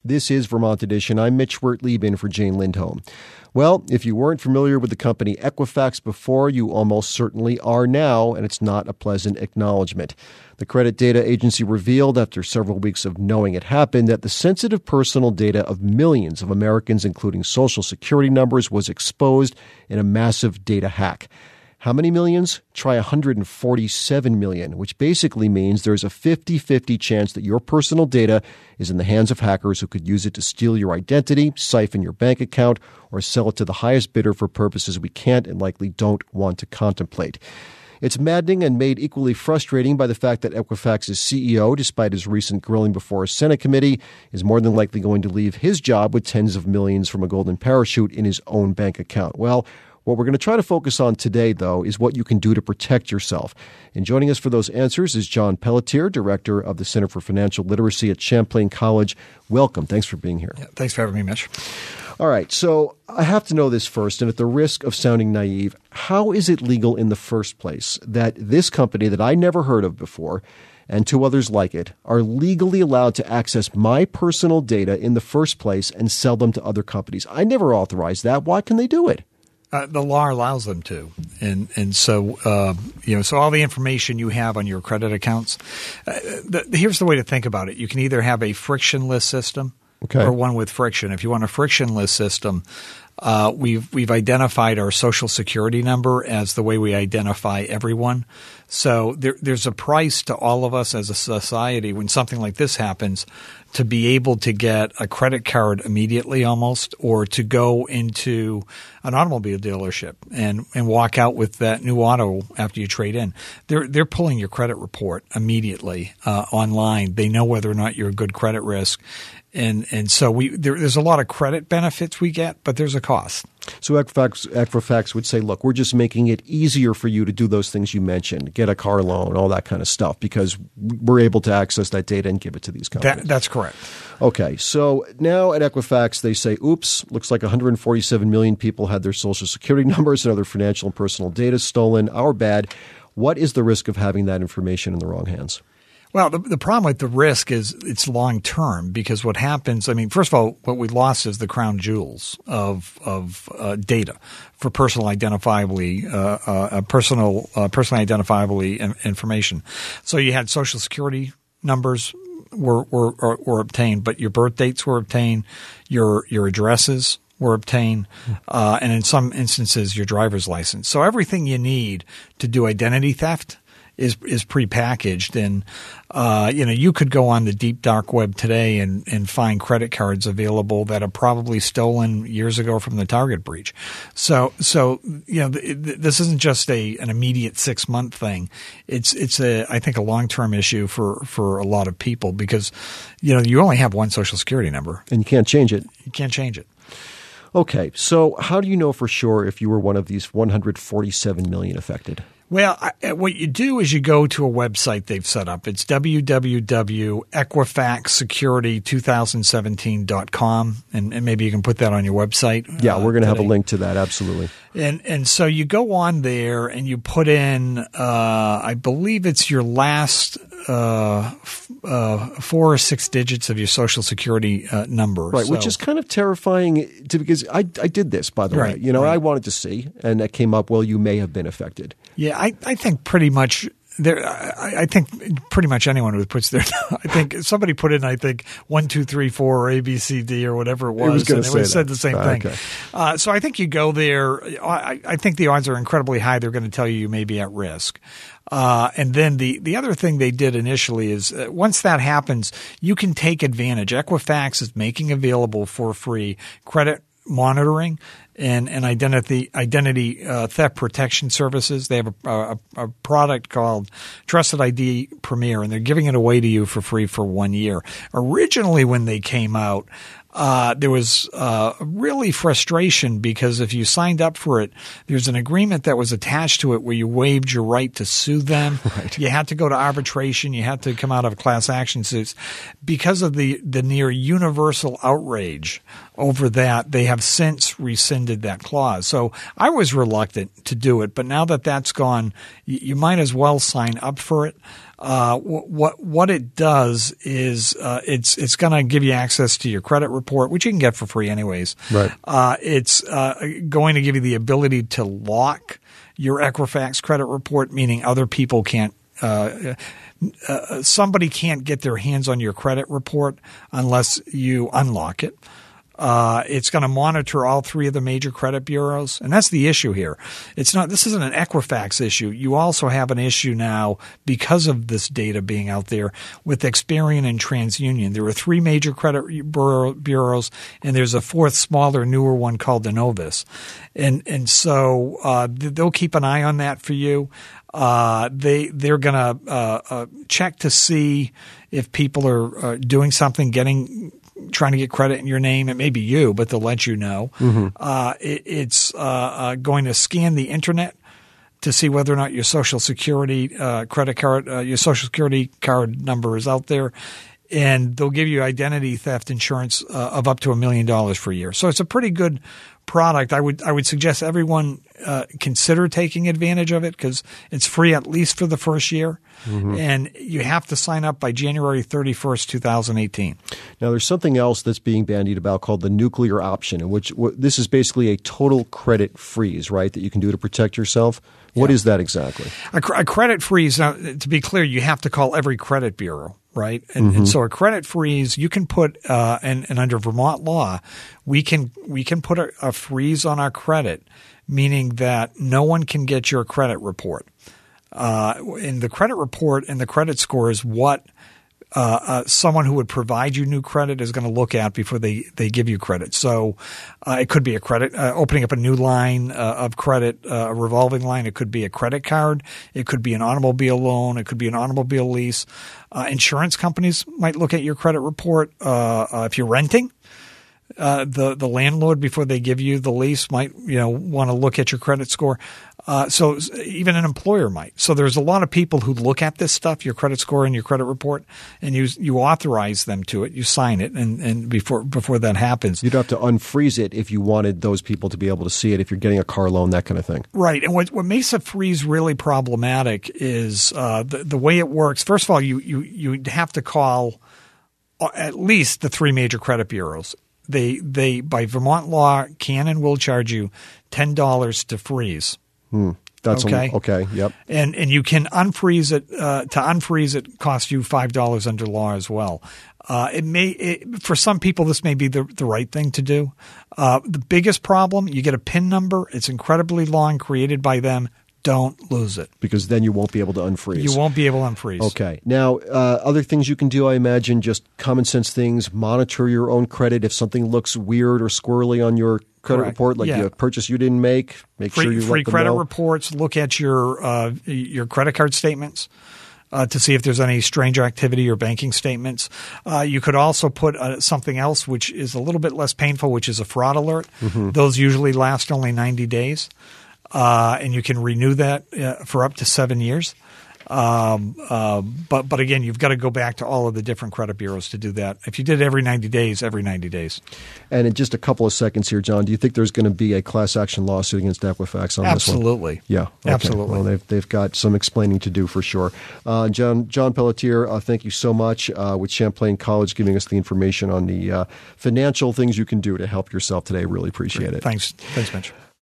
This is Vermont Edition. I'm Mitch Wertlieb in for Jane Lindholm. Well, if you weren't familiar with the company Equifax before, you almost certainly are now, and it's not a pleasant acknowledgement. The credit data agency revealed after several weeks of knowing it happened that the sensitive personal data of millions of Americans, including Social Security numbers, was exposed in a massive data hack. How many millions? Try 147 million, which basically means there's a 50-50 chance that your personal data is in the hands of hackers who could use it to steal your identity, siphon your bank account, or sell it to the highest bidder for purposes we can't and likely don't want to contemplate. It's maddening and made equally frustrating by the fact that Equifax's CEO, despite his recent grilling before a Senate committee, is more than likely going to leave his job with tens of millions from a golden parachute in his own bank account. Well, what we're going to try to focus on today, though, is what you can do to protect yourself. And joining us for those answers is John Pelletier, Director of the Center for Financial Literacy at Champlain College. Welcome. Thanks for being here. Yeah, thanks for having me, Mitch. All right. So I have to know this first, and at the risk of sounding naive, how is it legal in the first place that this company that I never heard of before and two others like it are legally allowed to access my personal data in the first place and sell them to other companies? I never authorized that. Why can they do it? The law allows them to, and so so all the information you have on your credit accounts. Here's the way to think about it: you can either have a frictionless system, or one with friction. If you want a frictionless system, we've identified our Social Security number as the way we identify everyone. So there's a price to all of us as a society when something like this happens to be able to get a credit card immediately almost, or to go into an automobile dealership and walk out with that new auto after you trade in. They're pulling your credit report immediately online. They know whether or not you're a good credit risk. And so there's a lot of credit benefits we get, but there's a cost. So Equifax would say, look, we're just making it easier for you to do those things you mentioned, get a car loan, all that kind of stuff, because we're able to access that data and give it to these companies. That's correct. Okay. So now at Equifax, they say, oops, looks like 147 million people had their Social Security numbers and other financial and personal data stolen. Our bad. What is the risk of having that information in the wrong hands? Well, the problem with the risk is it's long term, because what happens, first of all, what we lost is the crown jewels of data for personally identifiably information. So you had Social Security numbers were obtained, but your birth dates were obtained, your addresses were obtained, and in some instances your driver's license. So everything you need to do identity theft is prepackaged, and you could go on the deep dark web today and find credit cards available that are probably stolen years ago from the Target breach. So this isn't just an immediate 6-month thing. It's I think a long-term issue for a lot of people, because you only have one Social Security number and you can't change it. You can't change it. Okay, so how do you know for sure if you were one of these 147 million affected? Well, what you do is you go to a website they've set up. It's www.equifaxsecurity2017.com, and maybe you can put that on your website. Yeah, we're going to have a link to that, absolutely. And so you go on there and you put in, I believe it's your last 4 or 6 digits of your Social Security number. Right, which is kind of terrifying because I did this, by the way. I wanted to see, and it came up, well, you may have been affected. Yeah, I think pretty much I think pretty much anyone who puts their I think somebody put in 1, 2, 3, 4 or A, B, C, D or whatever it was, and it said the same thing. Okay. So I think you go there. I think the odds are incredibly high. They're going to tell you may be at risk. And then the other thing they did initially is once that happens, you can take advantage. Equifax is making available for free credit monitoring and identity theft protection services. They have a product called Trusted ID Premier, and they're giving it away to you for free for 1 year. Originally, when they came out, there was really frustration because if you signed up for it, there's an agreement that was attached to it where you waived your right to sue them. Right. You had to go to arbitration. You had to come out of class action suits. Because of the near universal outrage over that, they have since rescinded that clause. So I was reluctant to do it, but now that that's gone, you might as well sign up for it. What it does is it's going to give you access to your credit report, which you can get for free anyways. Right. It's going to give you the ability to lock your Equifax credit report, meaning other people can't. Somebody can't get their hands on your credit report unless you unlock it. It's going to monitor all three of the major credit bureaus, and that's the issue here. This isn't an Equifax issue. You also have an issue now because of this data being out there with Experian and TransUnion. There are three major credit bureaus, and there's a fourth, smaller, newer one called Enovis, and so they'll keep an eye on that for you. They're going to check to see if people are doing something, trying to get credit in your name. It may be you, but they'll let you know. Mm-hmm. It's going to scan the internet to see whether or not your Social Security credit card, your Social Security card number is out there. And they'll give you identity theft insurance of up to $1 million for a year. So it's a pretty good product. I would suggest everyone consider taking advantage of it because it's free at least for the first year. Mm-hmm. And you have to sign up by January 31st, 2018. Now, there's something else that's being bandied about called the nuclear option, in which this is basically a total credit freeze, right, that you can do to protect yourself. What is that exactly? A credit freeze, now, to be clear, you have to call every credit bureau, right? And so a credit freeze, you can put and under Vermont law, we can put a freeze on our credit, meaning that no one can get your credit report. In the credit report and the credit score is what someone who would provide you new credit is going to look at before they give you credit. So it could be a credit opening up a new line of credit, a revolving line. It could be a credit card. It could be an automobile loan. It could be an automobile lease. Insurance companies might look at your credit report if you're renting. The landlord, before they give you the lease, might want to look at your credit score. So even an employer might. So there's a lot of people who look at this stuff, your credit score and your credit report, and you authorize them to it. You sign it, and before that happens, you'd have to unfreeze it if you wanted those people to be able to see it. If you're getting a car loan, that kind of thing, right? And what makes a freeze really problematic is the way it works. First of all, you have to call at least the three major credit bureaus. They by Vermont law can and will charge you $10 to freeze. That's okay. Okay. Yep. And you can unfreeze it. To unfreeze it costs you $5 under law as well. For some people this may be the right thing to do. The biggest problem, you get a PIN number. It's incredibly long, created by them. Don't lose it. Because then you won't be able to unfreeze. You won't be able to unfreeze. Okay. Now, other things you can do, I imagine, just common sense things. Monitor your own credit. If something looks weird or squirrely on your credit report, like a purchase you didn't make, sure you let them know. Free credit reports. Look at your credit card statements to see if there's any stranger activity or banking statements. You could also put something else which is a little bit less painful, which is a fraud alert. Mm-hmm. Those usually last only 90 days. And you can renew that for up to 7 years. But again, you've got to go back to all of the different credit bureaus to do that. If you did every 90 days, every 90 days. And in just a couple of seconds here, John, do you think there's going to be a class action lawsuit against Equifax on this one? Absolutely. Yeah. Okay. Absolutely. Well, they've got some explaining to do for sure. John Pelletier, thank you so much with Champlain College giving us the information on the financial things you can do to help yourself today. Really appreciate it. Thanks, Mitch.